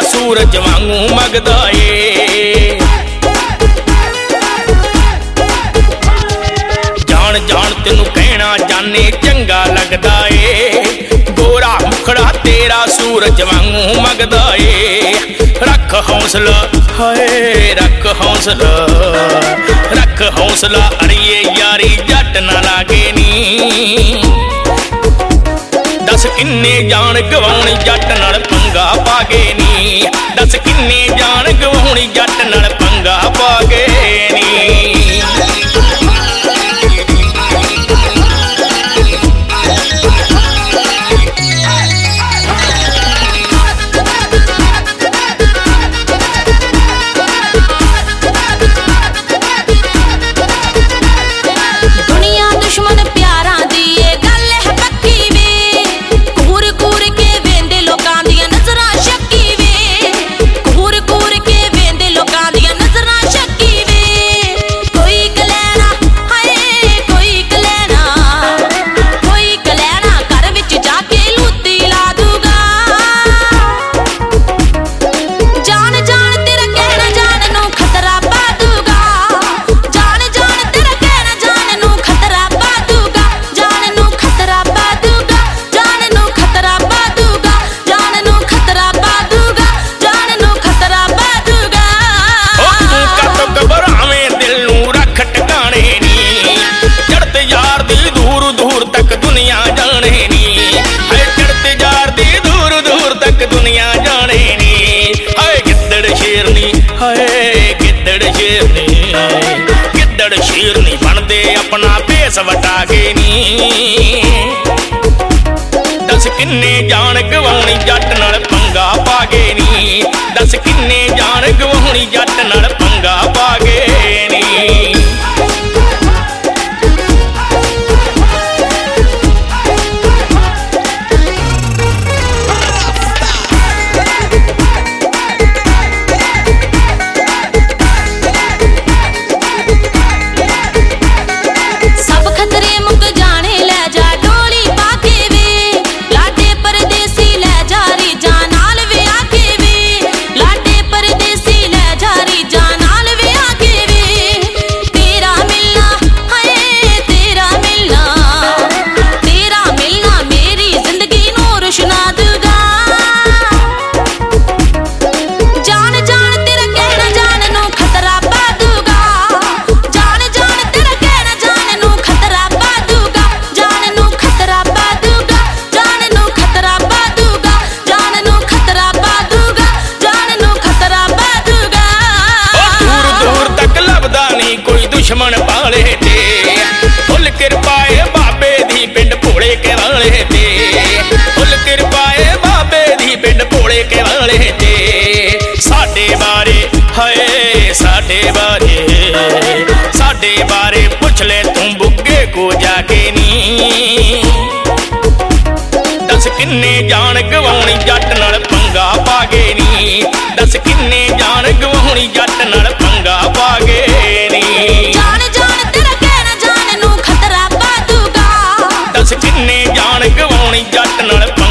सूरज वांगू मगदा ए। जान जान तेनू कहना जाने चंगा लगदा ए। गोरा मुखड़ा तेरा सूरज वांगू मगदा ए। रख हौसला हाय रख हौसला, रख हौसला अड़िए यारी जट ना लागे नी। दस किन्ने जान गवाउणी जट नाल पंगा पागे नी। दस किन्ने जान गवाउणी जट नाल पंगा पागे नी। गिद्दड़ शेरनी बनदे अपना भेस वटा के नी। दस किन्ने जान गवाउणी जट नाल पंगा पागे नी। दस किन्ने जान गवाउणी जट नाल पंगा पागे नी। दुश्मन पाले ते फुल किरपाए बाबे दी पिंड भोले के वाले ते। फुल किरपाए बाबे दी पिंड भोले के वाले ते। साडे बारे हाय साडे बारे पुछ ले तू बुग्गे को जाके नी। दस किन्ने जान गवाउणी जट नाल पंगा पागे नी। दस किन्ने जान गवाउणी जट नाल पंगा पागे नी। दस किन्ने जान गवाउणी जट नाल